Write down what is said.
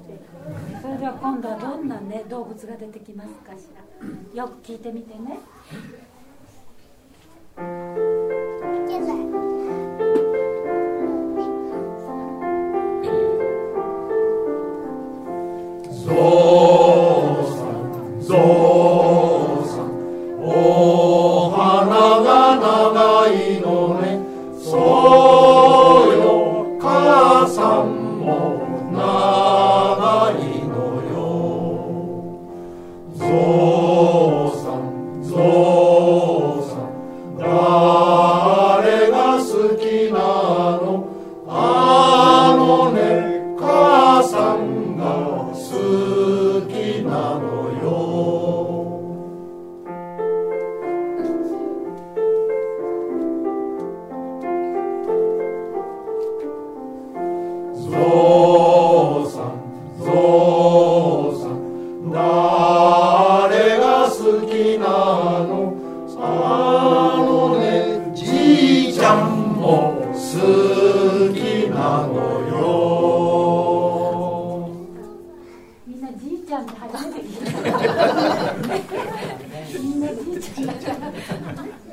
それでは今度はどんなね動物が出てきますかしら。よく聞いてみてね。 ゾウさんゾウさんお花が長いのね。そうよ母さんも長いのよ。ゾウさんゾウさん誰が好きなの。あのね母さんが好きなのよ。ゾウさんゾウさん誰が好きなの。あのねじいちゃんも好きなのよ。 みんなじいちゃんって初めて聞いた。みんなじいちゃんだから。